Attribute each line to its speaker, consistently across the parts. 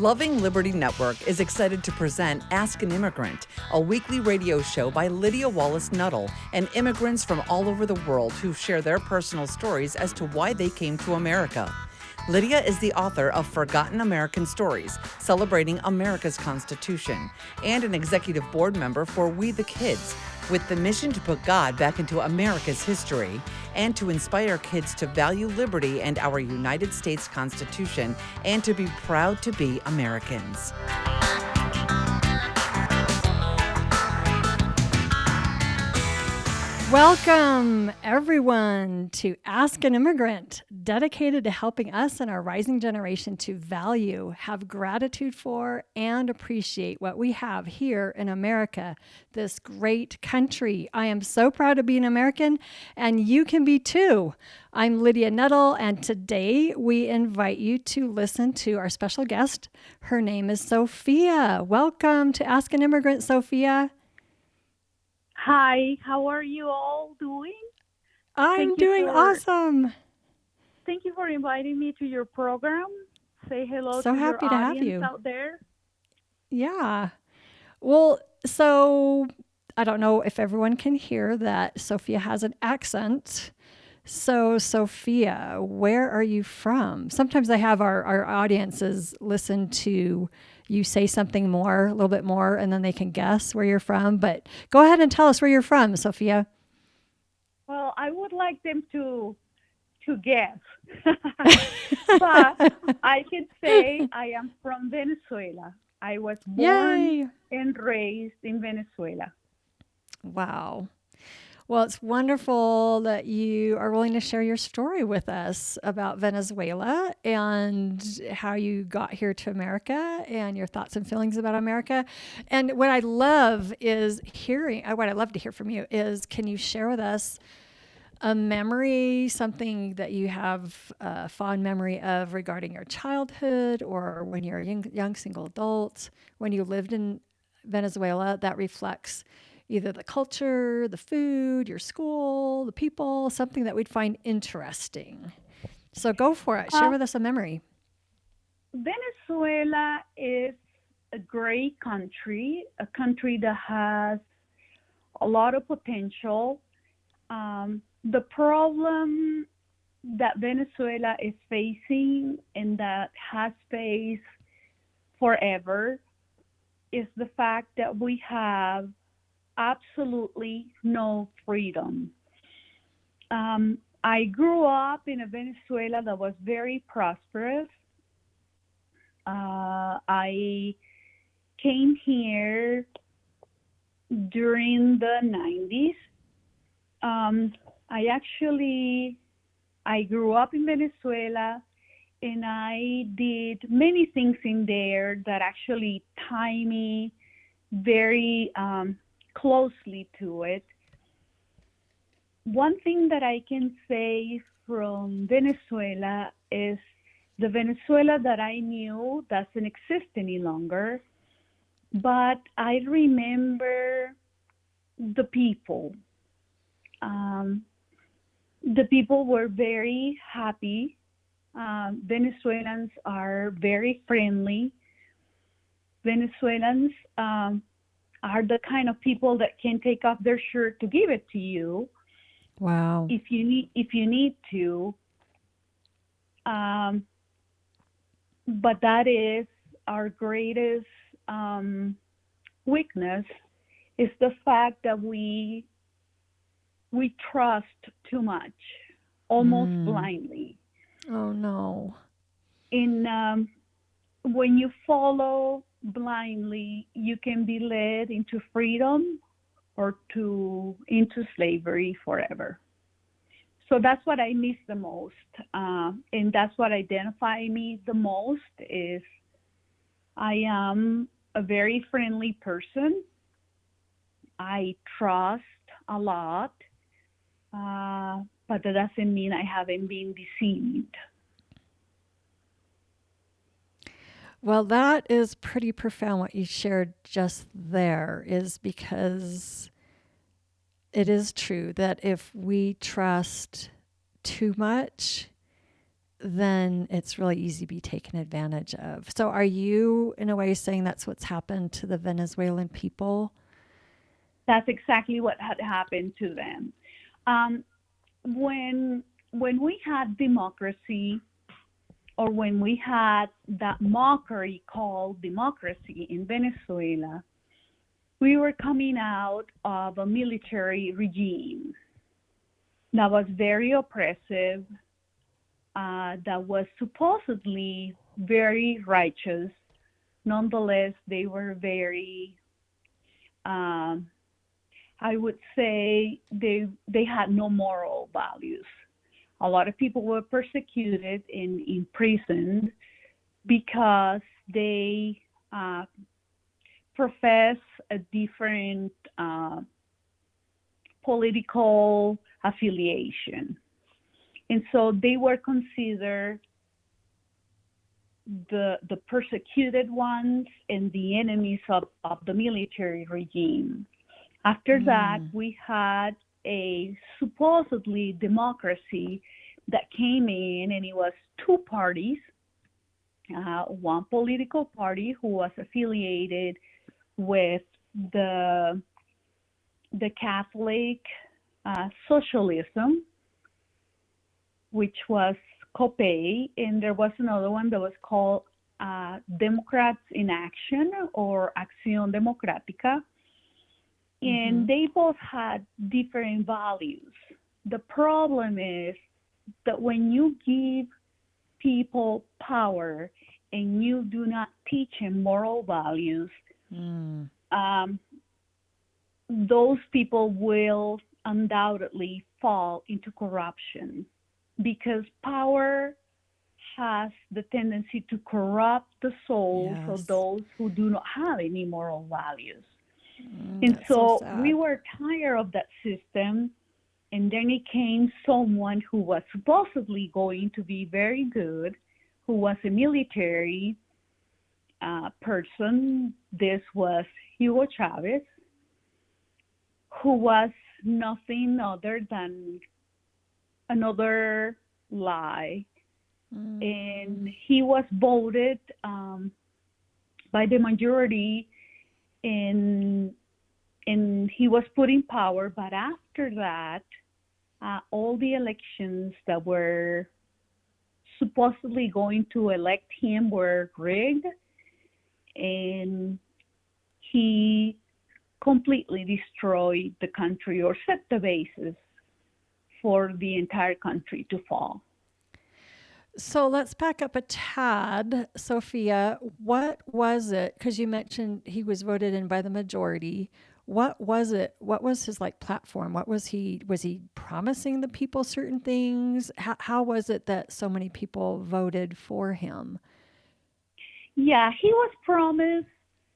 Speaker 1: Loving Liberty Network is excited to present Ask an Immigrant, a weekly radio show by Lydia Wallace Nuttall and immigrants from all over the world who share their personal stories as to why they came to America. Lydia is the author of Forgotten American Stories, Celebrating America's Constitution, and an executive board member for We the Kids, with the mission to put God back into America's history and to inspire kids to value liberty and our United States Constitution and to be proud to be Americans.
Speaker 2: Welcome, everyone, to Ask an Immigrant, dedicated to helping us and our rising generation to value, have gratitude for, and appreciate what we have here in America, this great country. I am so proud to be an American, and you can be too. I'm Lydia Nuttall, and today we invite you to listen to our special guest. Her name is Sophia. Welcome to Ask an Immigrant, Sophia.
Speaker 3: Hi, how are you all doing?
Speaker 2: I'm doing awesome.
Speaker 3: Thank you for inviting me to your program. Say hello
Speaker 2: so
Speaker 3: to your
Speaker 2: happy to have
Speaker 3: audience
Speaker 2: you
Speaker 3: out there.
Speaker 2: Yeah. Well, so I don't know if everyone can hear that Sophia has an accent. So, Sophia, where are you from? Sometimes I have our audiences listen to you say something more, a little bit more, and then they can guess where you're from. But go ahead and tell us where you're from, Sophia.
Speaker 3: Well, I would like them to guess. But I can say I am from Venezuela. I was born and raised in Venezuela.
Speaker 2: Wow. Well, it's wonderful that you are willing to share your story with us about Venezuela and how you got here to America and your thoughts and feelings about America. And what I love is what I'd love to hear from you is, can you share with us a memory, something that you have a fond memory of regarding your childhood or when you're a young single adult, when you lived in Venezuela that reflects either the culture, the food, your school, the people, something that we'd find interesting. So go for it. Share with us a memory.
Speaker 3: Venezuela is a great country, a country that has a lot of potential. The problem that Venezuela is facing and that has faced forever is the fact that we have absolutely no freedom. I grew up in a Venezuela that was very prosperous. I came here during the 90s. I grew up in Venezuela, and I did many things in there that actually tie me very closely to it. One thing that I can say from Venezuela is the Venezuela that I knew doesn't exist any longer, but I remember the people. The people were very happy. Venezuelans are very friendly. Venezuelans are the kind of people that can take off their shirt to give it to you.
Speaker 2: Wow.
Speaker 3: If you need to. But that is our greatest weakness, is the fact that we trust too much, almost blindly.
Speaker 2: Oh no.
Speaker 3: When you follow blindly, you can be led into freedom or into slavery forever. So that's what I miss the most, and that's what identifies me the most. Is I am a very friendly person. I trust a lot, but that doesn't mean I haven't been deceived.
Speaker 2: Well, that is pretty profound what you shared just there, is because it is true that if we trust too much, then it's really easy to be taken advantage of. So are you, in a way, saying that's what's happened to the Venezuelan people?
Speaker 3: That's exactly what had happened to them. Um, when we had democracy, or when we had that mockery called democracy in Venezuela, we were coming out of a military regime that was very oppressive, that was supposedly very righteous. Nonetheless, they were very, um, I would say, they had no moral values. A lot of people were persecuted and imprisoned because they profess a different political affiliation. And so they were considered the persecuted ones and the enemies of the military regime. After that, we had a supposedly democracy that came in, and it was two parties. One political party who was affiliated with the Catholic socialism, which was COPEI, and there was another one that was called Democrats in Action, or Acción Democrática. And they both had different values. The problem is that when you give people power and you do not teach them moral values, those people will undoubtedly fall into corruption, because power has the tendency to corrupt the souls of those who do not have any moral values. And so we were tired of that system. And then it came someone who was supposedly going to be very good, who was a military person. This was Hugo Chavez, who was nothing other than another lie. And he was voted by the majority, and he was put in power. But after that, all the elections that were supposedly going to elect him were rigged, and he completely destroyed the country, or set the basis for the entire country to fall.
Speaker 2: So let's back up a tad. Sophia, what was it? Because you mentioned he was voted in by the majority. What was it? What was his platform? What was he promising the people certain things? How was it that so many people voted for him?
Speaker 3: Yeah, he was promised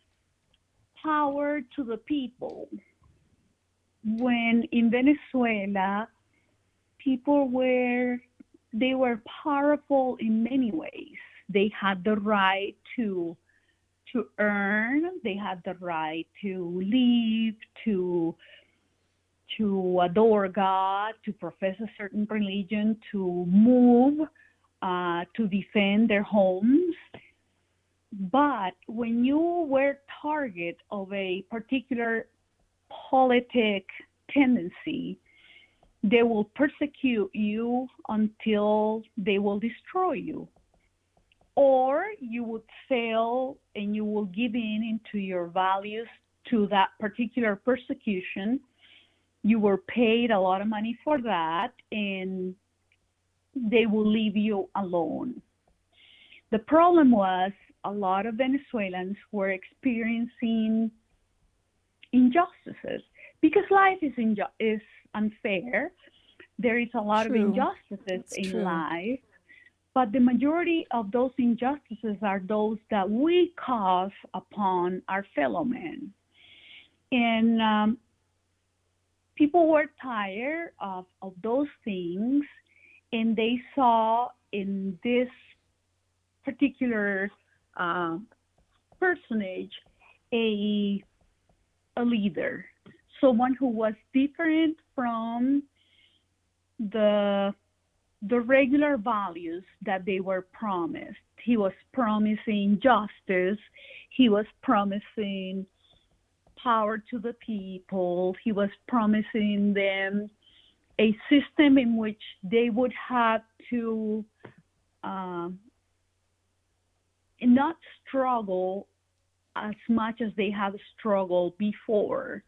Speaker 3: power to the people. When in Venezuela, people were powerful in many ways. They had the right to earn, they had the right to live, to adore God, to profess a certain religion, to move, to defend their homes. But when you were target of a particular politic tendency, they will persecute you until they will destroy you. Or you would fail and you will give in into your values to that particular persecution. You were paid a lot of money for that, and they will leave you alone. The problem was a lot of Venezuelans were experiencing injustices, because life is unfair. There is a lot of injustices in life, but the majority of those injustices are those that we cause upon our fellow men. And people were tired of those things, and they saw in this particular personage a leader, someone who was different from the the regular values that they were promised. He was promising justice. He was promising power to the people. He was promising them a system in which they would have to um, not struggle as much as they have struggled before.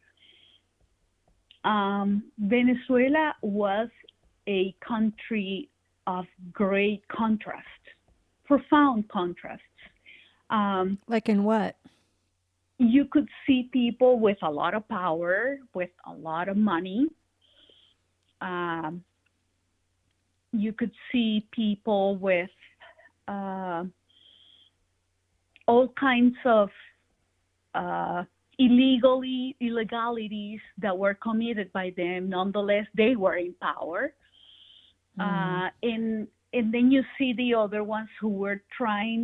Speaker 3: Venezuela was a country of great contrast, profound contrasts. Um,
Speaker 2: Like in what?
Speaker 3: you could see people with a lot of power, with a lot of money. Um, you could see people with uh, all kinds of uh, illegalities that were committed by them. Nonetheless, they were in power. And then you see the other ones who were trying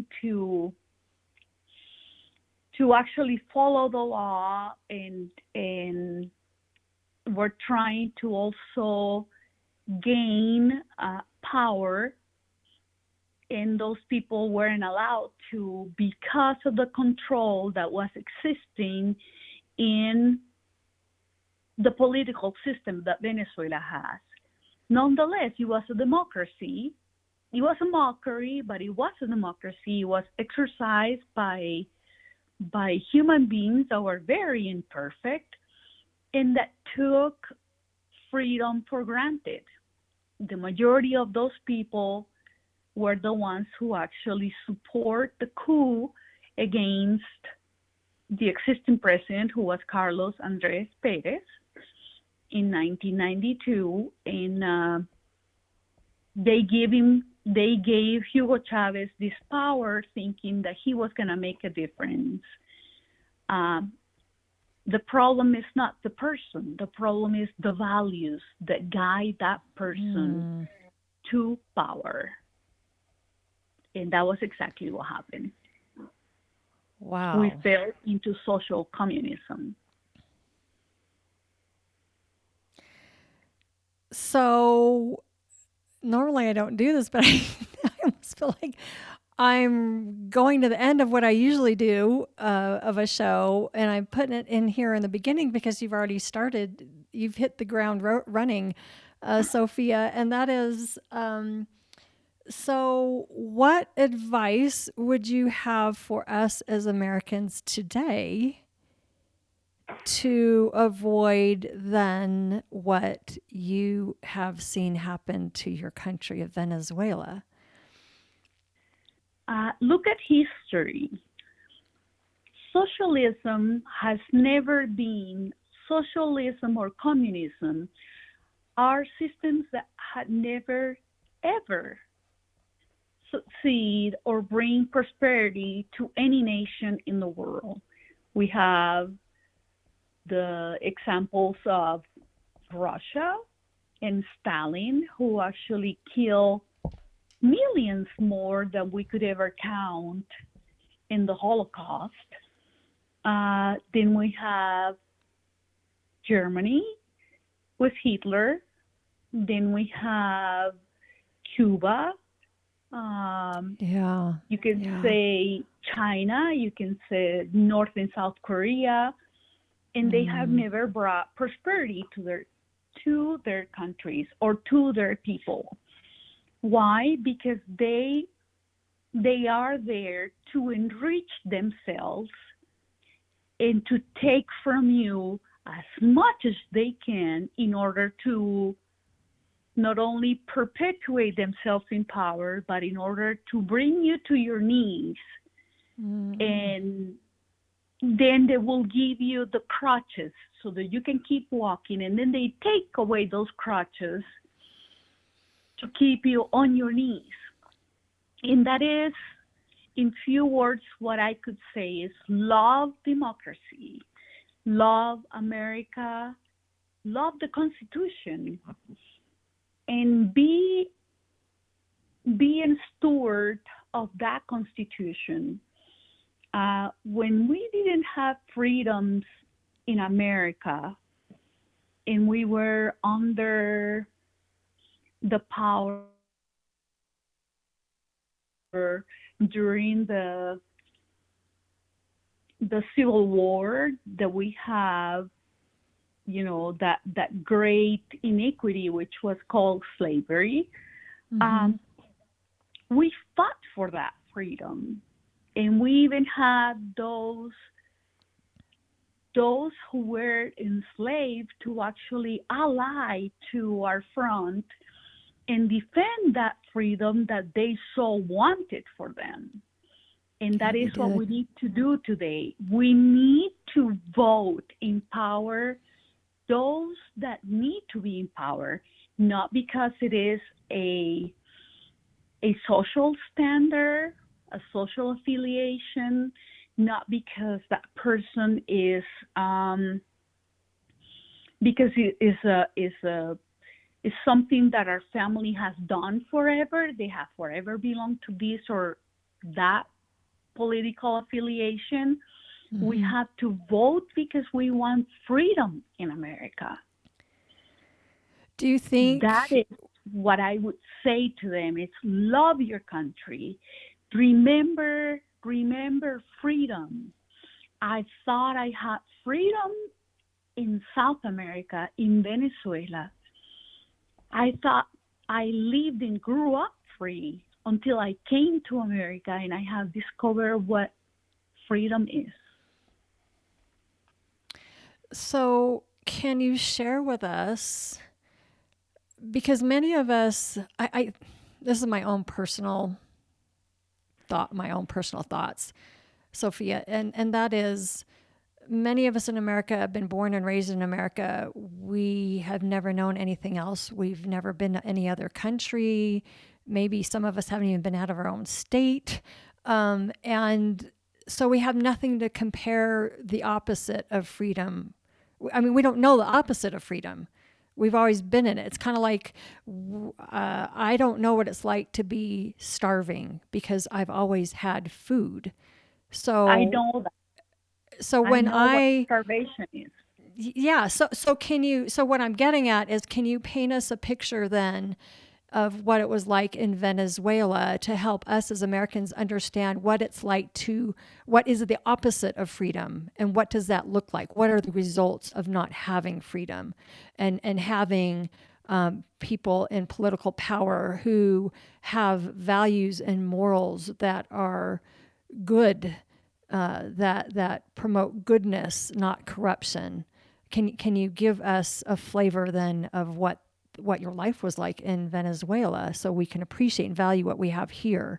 Speaker 3: to actually follow the law and were trying to also gain power, and those people weren't allowed to because of the control that was existing in the political system that Venezuela has. Nonetheless, it was a democracy. It was a mockery, but it was a democracy. It was exercised by human beings that were very imperfect and that took freedom for granted. The majority of those people were the ones who actually support the coup against the existing president, who was Carlos Andrés Pérez, in 1992, and they gave Hugo Chavez this power, thinking that he was going to make a difference. The problem is not the person. The problem is the values that guide that person to power. And that was exactly what happened.
Speaker 2: Wow.
Speaker 3: We fell into social communism.
Speaker 2: So normally I don't do this, but I almost feel like I'm going to the end of what I usually do of a show, and I'm putting it in here in the beginning because you've already started. You've hit the ground running, Sophia, and that is. So, what advice would you have for us as Americans today to avoid then what you have seen happen to your country of Venezuela?
Speaker 3: Look at history. Socialism has never been, socialism or communism are systems that had never, ever succeed or bring prosperity to any nation in the world. We have the examples of Russia and Stalin, who actually killed millions more than we could ever count in the Holocaust. Then we have Germany with Hitler. Then we have Cuba. You can say China. You can say North and South Korea. And they have never brought prosperity to their countries or to their people. Why? Because they are there to enrich themselves and to take from you as much as they can in order to not only perpetuate themselves in power, but in order to bring you to your knees. And then they will give you the crutches so that you can keep walking. And then they take away those crutches to keep you on your knees. And that is, in few words, what I could say is love democracy, love America, love the Constitution, and be a steward of that Constitution. When we didn't have freedoms in America and we were under the power remember during the Civil War that we have, that great inequity, which was called slavery. We fought for that freedom. And we even had those who were enslaved to actually ally to our front and defend that freedom that they so wanted for them. And that is what we need to do today. We need to vote, empower those that need to be empowered, not because it is a social standard, a social affiliation, not because that person is because it is something that our family has done forever. They have forever belonged to this or that political affiliation. We have to vote because we want freedom in America.
Speaker 2: Do you think
Speaker 3: that is what I would say to them? It's love your country. Remember freedom. I thought I had freedom in South America, in Venezuela. I thought I lived and grew up free until I came to America and I have discovered what freedom is.
Speaker 2: So, can you share with us, because many of us, I this is my own personal thoughts, Sophia, and that is, many of us in America have been born and raised in America. We have never known anything else. We've never been to any other country. Maybe some of us haven't even been out of our own state. And so we have nothing to compare the opposite of freedom. I mean, we don't know the opposite of freedom. We've always been in it. It's kind of like, I don't know what it's like to be starving because I've always had food. So
Speaker 3: I know that.
Speaker 2: So when
Speaker 3: what starvation is.
Speaker 2: Yeah. So can you, so what I'm getting at is, can you paint us a picture then of what it was like in Venezuela to help us as Americans understand what it's like what is the opposite of freedom, and what does that look like? What are the results of not having freedom and having people in political power who have values and morals that are good, that promote goodness, not corruption? Can you give us a flavor then of what your life was like in Venezuela, so we can appreciate and value what we have here?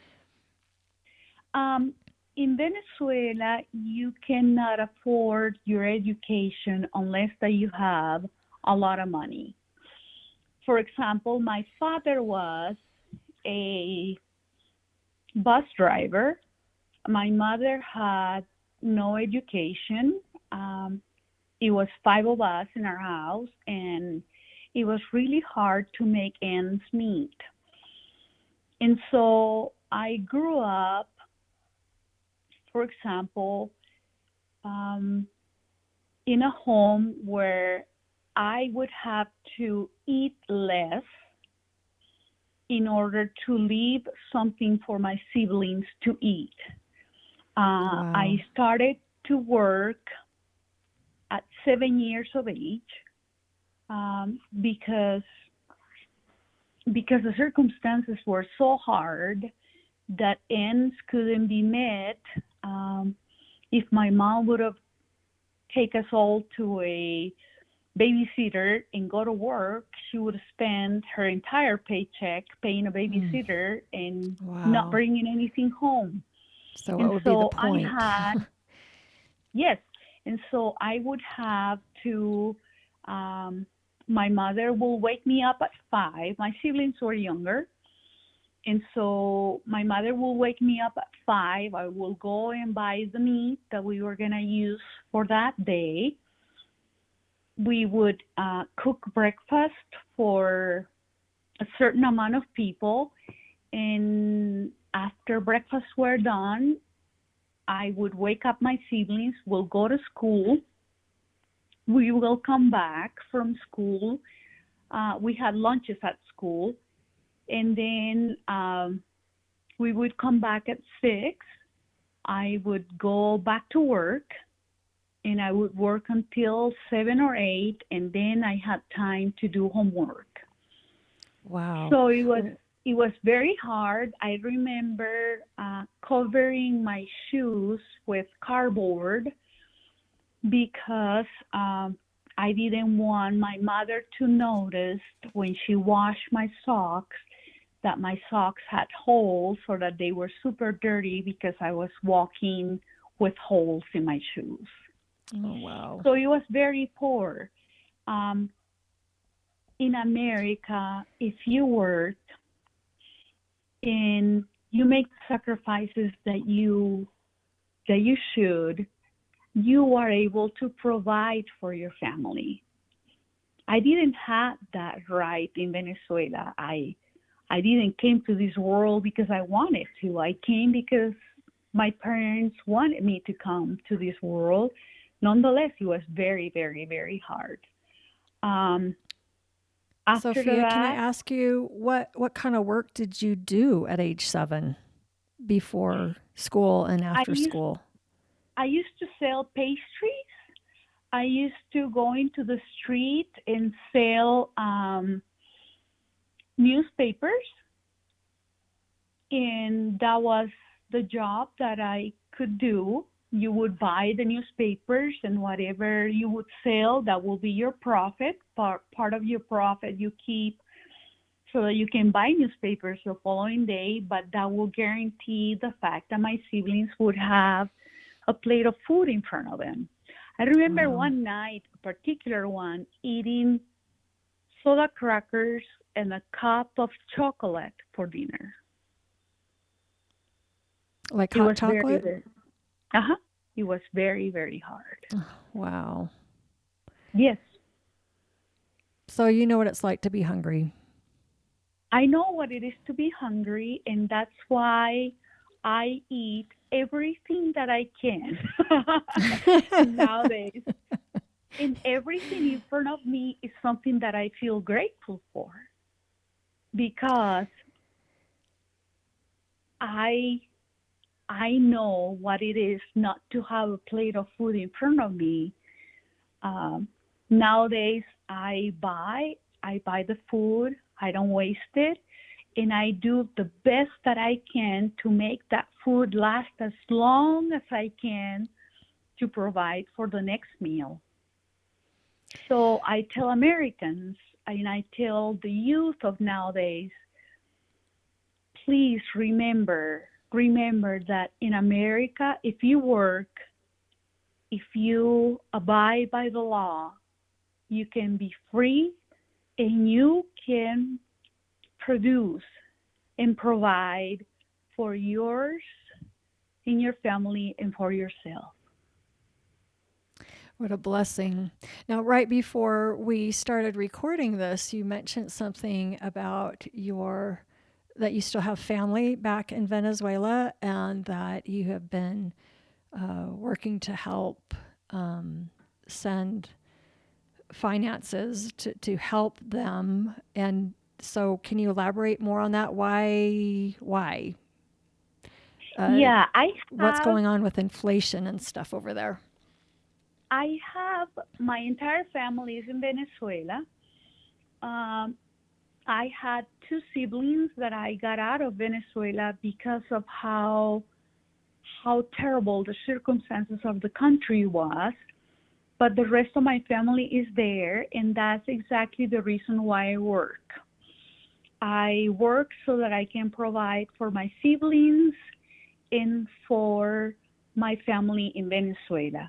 Speaker 3: In Venezuela, you cannot afford your education unless that you have a lot of money. For example, my father was a bus driver. My mother had no education. It was 5 of us in our house, and it was really hard to make ends meet. And so I grew up, for example, in a home where I would have to eat less in order to leave something for my siblings to eat.
Speaker 2: Wow.
Speaker 3: I started to work at 7 years of age because the circumstances were so hard that ends couldn't be met. If my mom would have taken us all to a babysitter and go to work, she would spend her entire paycheck paying a babysitter and not bringing anything home.
Speaker 2: So what would be the point?
Speaker 3: Yes. And so I would have to, my mother will wake me up at 5. My siblings were younger. And so my mother will wake me up at 5. I will go and buy the meat that we were going to use for that day. We would cook breakfast for a certain amount of people. And after breakfast were done, I would wake up my siblings, we'll go to school. We will come back from school. We had lunches at school. And then we would come back at 6. I would go back to work, and I would work until 7 or 8, and then I had time to do homework.
Speaker 2: Wow.
Speaker 3: So it was very hard. I remember covering my shoes with cardboard because I didn't want my mother to notice when she washed my socks that my socks had holes or that they were super dirty because I was walking with holes in my shoes.
Speaker 2: Oh, wow.
Speaker 3: So it was very poor. In America, if you work and you make sacrifices that you should, you are able to provide for your family. I didn't have that right in Venezuela. I didn't came to this world because I wanted to. I came because my parents wanted me to come to this world. Nonetheless, it was very, very, very hard. After
Speaker 2: Sophia, can I
Speaker 3: that,
Speaker 2: ask you what kind of work did you do at age 7 before school and
Speaker 3: I
Speaker 2: after
Speaker 3: used
Speaker 2: school?
Speaker 3: I used to sell pastries. I used to go into the street and sell newspapers, and that was the job that I could do. You would buy the newspapers, and whatever you would sell, that will be your profit. Part of your profit you keep so that you can buy newspapers the following day, but that will guarantee the fact that my siblings would have a plate of food in front of them. I remember
Speaker 2: Wow.
Speaker 3: one night, a particular one, eating soda crackers and a cup of chocolate for dinner.
Speaker 2: Like
Speaker 3: It
Speaker 2: hot
Speaker 3: was very,
Speaker 2: chocolate?
Speaker 3: very, uh-huh. It was very, very hard.
Speaker 2: Wow.
Speaker 3: Yes,
Speaker 2: So you know what it's like to be hungry.
Speaker 3: I know what it is to be hungry, and that's why I eat everything that I can nowadays. And everything in front of me is something that I feel grateful for because I I know what it is not to have a plate of food in front of me. Um, Nowadays, I buy the food. I don't waste it, and I do the best that I can to make that food last as long as I can to provide for the next meal. So I tell Americans and I tell the youth of nowadays, please remember that in America, if you work, if you abide by the law, you can be free and you can produce and provide for yours and your family and for yourself.
Speaker 2: What a blessing. Now, right before we started recording this, you mentioned something about that you still have family back in Venezuela and that you have been working to help send finances to help them. And so, can you elaborate more on that? Why? Uh,
Speaker 3: Yeah,
Speaker 2: what's going on with inflation and stuff over there?
Speaker 3: I have my entire family is in Venezuela. Um, I had two siblings that I got out of Venezuela because of how terrible the circumstances of the country was. But the rest of my family is there, and that's exactly the reason why I work. I work so that I can provide for my siblings and for my family in Venezuela.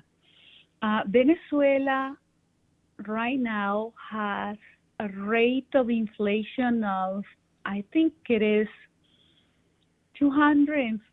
Speaker 3: Venezuela right now has a rate of inflation of, I think it is 200 and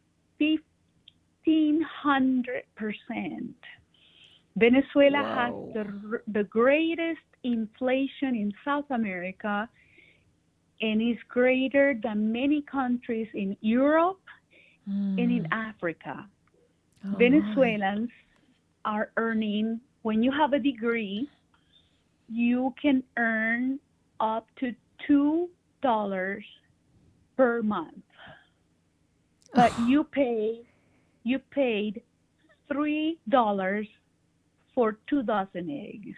Speaker 3: 1,500%. Venezuela has
Speaker 2: Whoa.
Speaker 3: the greatest inflation in South America and is greater than many countries in Europe and in Africa.
Speaker 2: Oh my.
Speaker 3: Venezuelans are earning, when you have a degree, you can earn up to $2 per month. but you paid $3 for 2 dozen eggs.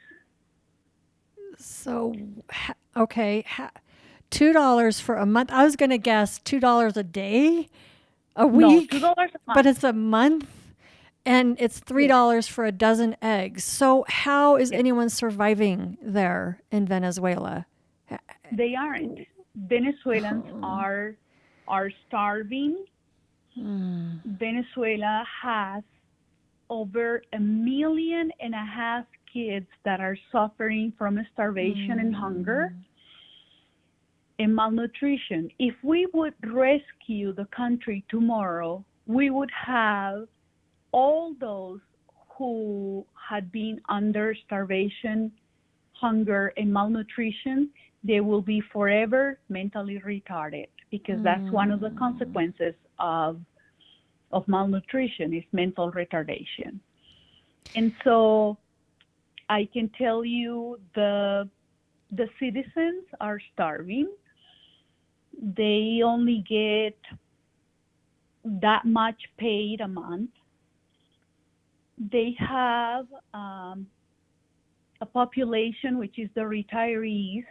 Speaker 2: So, okay, $2 for a month. I was going to guess $2 a day, a
Speaker 3: No, two
Speaker 2: week,
Speaker 3: dollars a
Speaker 2: but
Speaker 3: month.
Speaker 2: it's a month and it's
Speaker 3: Yes,
Speaker 2: $3 for a dozen eggs. So, how is
Speaker 3: yes.
Speaker 2: anyone surviving there in Venezuela?
Speaker 3: They aren't. Venezuelans are starving. Venezuela has over 1.5 million kids that are suffering from starvation and hunger and malnutrition. If we would rescue the country tomorrow, we would have all those who had been under starvation, hunger, and malnutrition. They will be forever mentally retarded because that's one of the consequences of malnutrition is mental retardation. And so I can tell you the citizens are starving. They only get that much paid a month. They have a population, which is the retirees,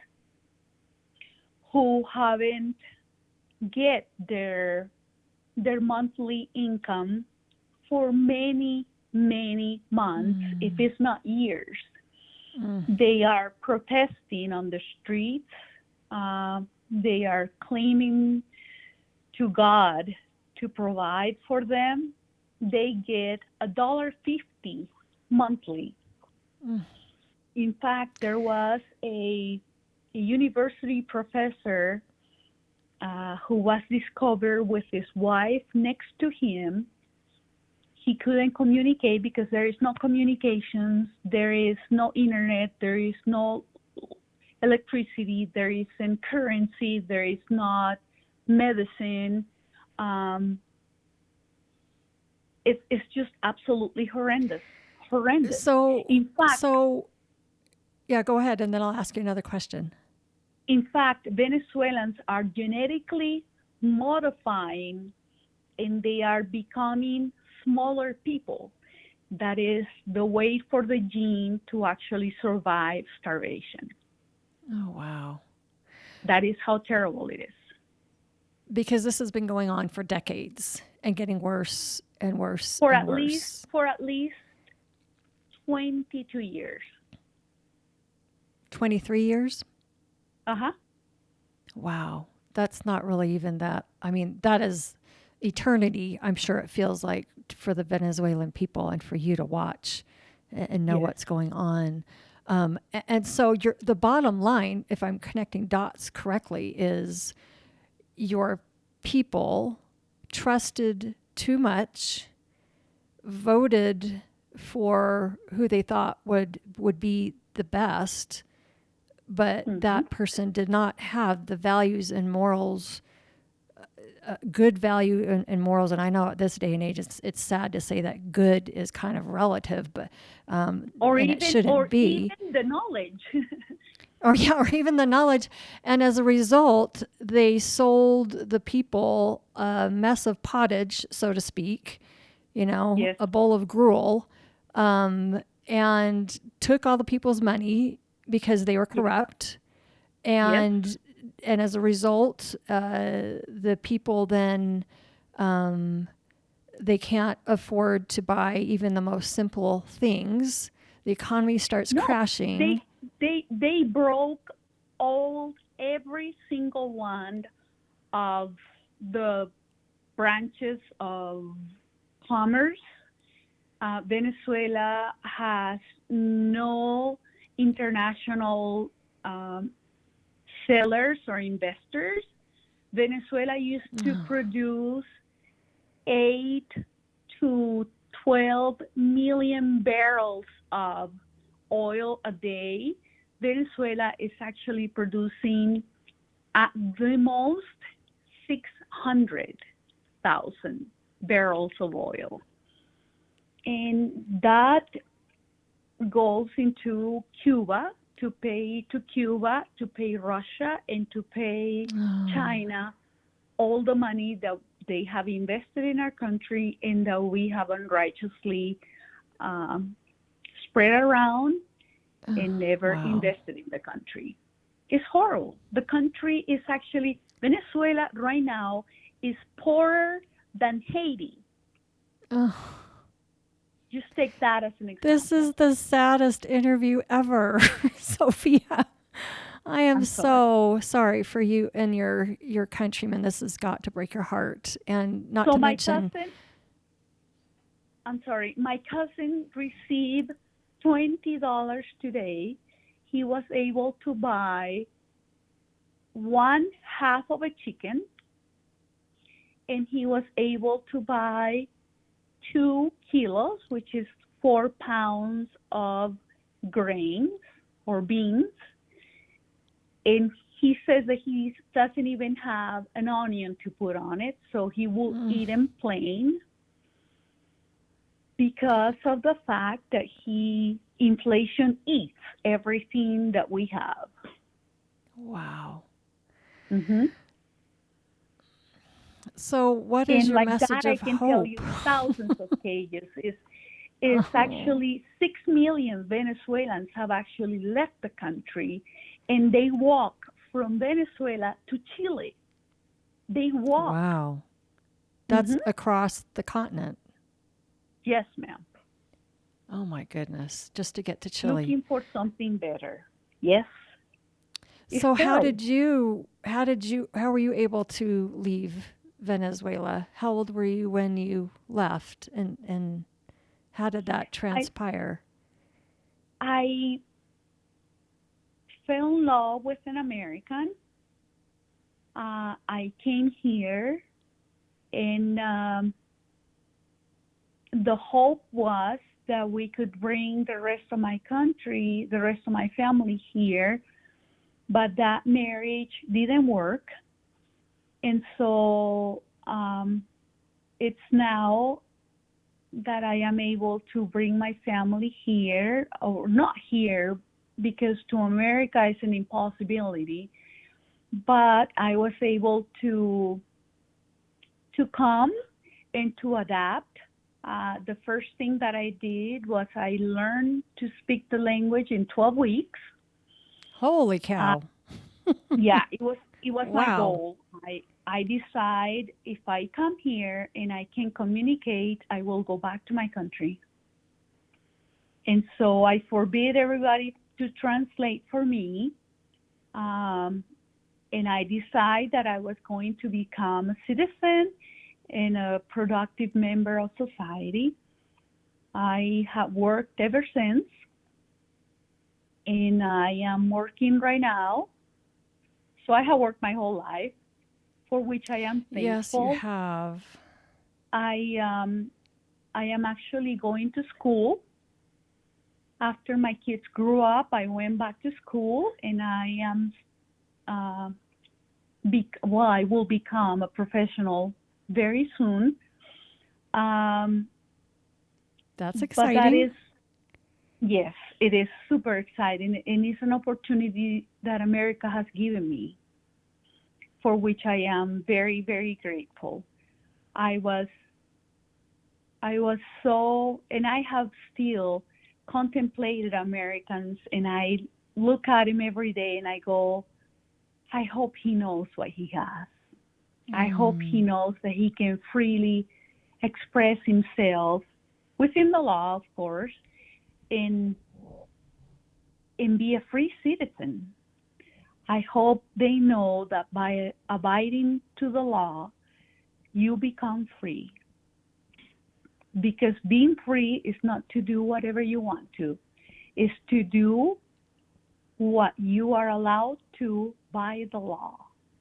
Speaker 3: who haven't get their monthly income for many, many months, if it's not years. They are protesting on the streets. They are claiming to God to provide for them. They get $1.50 monthly. In fact, there was a university professor who was discovered with his wife next to him. He couldn't communicate because there is no communications, there is no internet, there is no electricity, there isn't currency, there is not medicine. It's just absolutely horrendous.
Speaker 2: So,
Speaker 3: In fact,
Speaker 2: so yeah, go ahead, and then I'll ask you another question.
Speaker 3: In fact, Venezuelans are genetically modifying and they are becoming smaller people. That is the way for the gene to actually survive starvation.
Speaker 2: Oh, wow.
Speaker 3: That is how terrible it is.
Speaker 2: Because this has been going on for decades and getting worse and worse
Speaker 3: For
Speaker 2: and
Speaker 3: at
Speaker 2: worse.
Speaker 3: least 22 years.
Speaker 2: 23 years?
Speaker 3: Uh-huh.
Speaker 2: Wow. That's not really even that. I mean, that is eternity, I'm sure it feels like for the Venezuelan people and for you to watch and know
Speaker 3: Yes.
Speaker 2: what's going on. And so the bottom line, if I'm connecting dots correctly, is your people trusted too much, voted for who they thought would be the best, but that person did not have the values and morals, good value and morals. And I know at this day and age, it's sad to say that good is kind of relative, but it shouldn't be.
Speaker 3: Even the knowledge.
Speaker 2: Or even the knowledge. And as a result, they sold the people a mess of pottage, so to speak,
Speaker 3: Yes.
Speaker 2: a bowl of gruel, and took all the people's money because they were corrupt. And
Speaker 3: Yes.
Speaker 2: and as a result, the people then they can't afford to buy even the most simple things. The economy starts
Speaker 3: No,
Speaker 2: crashing.
Speaker 3: they broke every single one of the branches of commerce. Venezuela has no international sellers or investors. Venezuela used to produce 8 to 12 million barrels of oil a day. Venezuela is actually producing at the most 600,000 barrels of oil. And that goes into Cuba to pay Russia, and to pay China all the money that they have invested in our country and that we have unrighteously spread around and never
Speaker 2: Wow.
Speaker 3: invested in the country. It's horrible. The country is actually, Venezuela right now is poorer than Haiti.
Speaker 2: Oh,
Speaker 3: Just take that as an example.
Speaker 2: this is the saddest interview ever, Sophia. I am
Speaker 3: I'm sorry.
Speaker 2: so sorry for you and your countrymen. This has got to break your heart. And not
Speaker 3: So
Speaker 2: to
Speaker 3: my
Speaker 2: mention,
Speaker 3: cousin, I'm sorry, my cousin received $20 today. He was able to buy one half of a chicken, and he was able to buy 2 kilos, which is 4 pounds of grains or beans. And he says that he doesn't even have an onion to put on it, so he will eat them plain because of the fact that inflation eats everything that we have.
Speaker 2: wow.
Speaker 3: Mm-hmm.
Speaker 2: So what is
Speaker 3: And
Speaker 2: your
Speaker 3: like
Speaker 2: message
Speaker 3: that, I
Speaker 2: of
Speaker 3: can tell
Speaker 2: hope?
Speaker 3: you thousands of cases. It's
Speaker 2: Oh.
Speaker 3: actually 6 million Venezuelans have actually left the country, and they walk from Venezuela to Chile. They walk.
Speaker 2: Wow. That's
Speaker 3: Mhm.
Speaker 2: across the continent.
Speaker 3: Yes, ma'am.
Speaker 2: Oh my goodness. Just to get to Chile.
Speaker 3: Looking for something better. Yes. It's
Speaker 2: So how
Speaker 3: terrible.
Speaker 2: were you able to leave Venezuela? How old were you when you left and how did that
Speaker 3: I
Speaker 2: transpire?
Speaker 3: I fell in love with an American. I came here, and the hope was that we could bring the rest of my country, the rest of my family here, but that marriage didn't work. And so it's now that I am able to bring my family here, or not here, because to America is an impossibility. But I was able to come and to adapt. The first thing that I did was I learned to speak the language in 12 weeks.
Speaker 2: Holy
Speaker 3: Uh,
Speaker 2: cow.
Speaker 3: yeah, it was my
Speaker 2: Wow.
Speaker 3: goal. I decide if I come here and I can communicate, I will go back to my country. And so I forbid everybody to translate for me. Um, and I decide that I was going to become a citizen and a productive member of society. I have worked ever since, and I am working right now. So I have worked my whole life, for which I am
Speaker 2: Yes, you
Speaker 3: thankful.
Speaker 2: have.
Speaker 3: I um, I am actually going to school. After my kids grew up, I went back to school, and I am uh, I will become a professional very soon. Um,
Speaker 2: That's
Speaker 3: but that
Speaker 2: exciting.
Speaker 3: is, yes, it is super exciting, and it's an opportunity that America has given me, for which I am very, very grateful. I was, I was so, and I have still contemplated Americans, and I look at him every day, and I go, I hope he knows what he has. I hope he
Speaker 2: Mm.
Speaker 3: knows that he can freely express himself within the law, of course, and be a free citizen. I hope they know that by abiding to the law, you become free. Because being free is not to do whatever you want to, it's to do what you are allowed to by the law.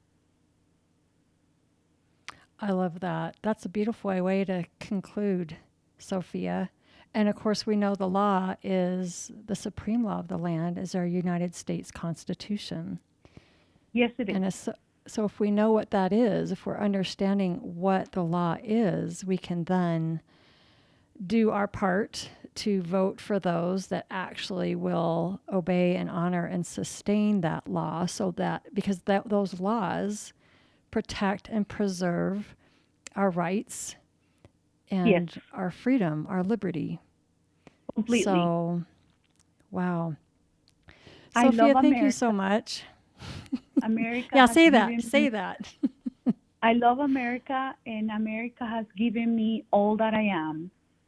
Speaker 2: I love that. That's a beautiful way to conclude, Sophia. And of course, we know the law is the supreme law of the land is our United States Constitution.
Speaker 3: Yes, it is.
Speaker 2: And so if we know what that is, if we're understanding what the law is, we can then do our part to vote for those that actually will obey and honor and sustain that law so that because those laws protect and preserve our rights and
Speaker 3: Yes.
Speaker 2: our freedom, our liberty.
Speaker 3: Completely.
Speaker 2: So, wow.
Speaker 3: I love
Speaker 2: Sophia, thank you
Speaker 3: America.
Speaker 2: so much.
Speaker 3: America
Speaker 2: Yeah,
Speaker 3: has
Speaker 2: say
Speaker 3: given
Speaker 2: that. Say
Speaker 3: me,
Speaker 2: that.
Speaker 3: I love America, and America has given me all that I am.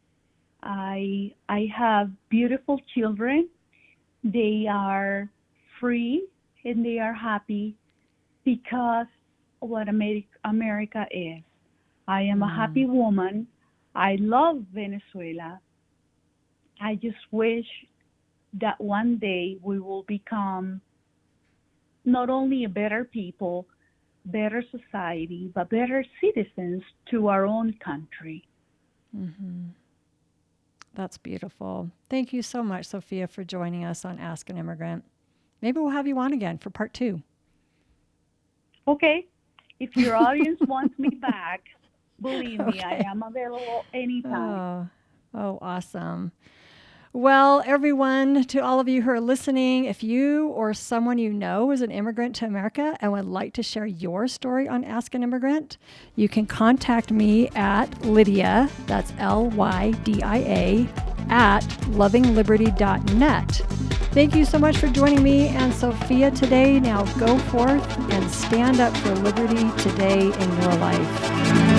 Speaker 3: I have beautiful children. They are free and they are happy because of what America is. I am a happy woman. I love Venezuela. I just wish that one day we will become not only a better people, better society, but better citizens to our own country.
Speaker 2: That's beautiful. Thank you so much, Sophia, for joining us on Ask an Immigrant. Maybe we'll have you on again for part 2.
Speaker 3: Okay, if your audience wants me back, believe me, I
Speaker 2: Okay.
Speaker 3: am available anytime.
Speaker 2: Oh, awesome. Well, everyone, to all of you who are listening, if you or someone you know is an immigrant to America and would like to share your story on Ask an Immigrant, you can contact me at Lydia, that's Lydia, at lovingliberty.net. Thank you so much for joining me and Sophia today. Now go forth and stand up for liberty today in your life.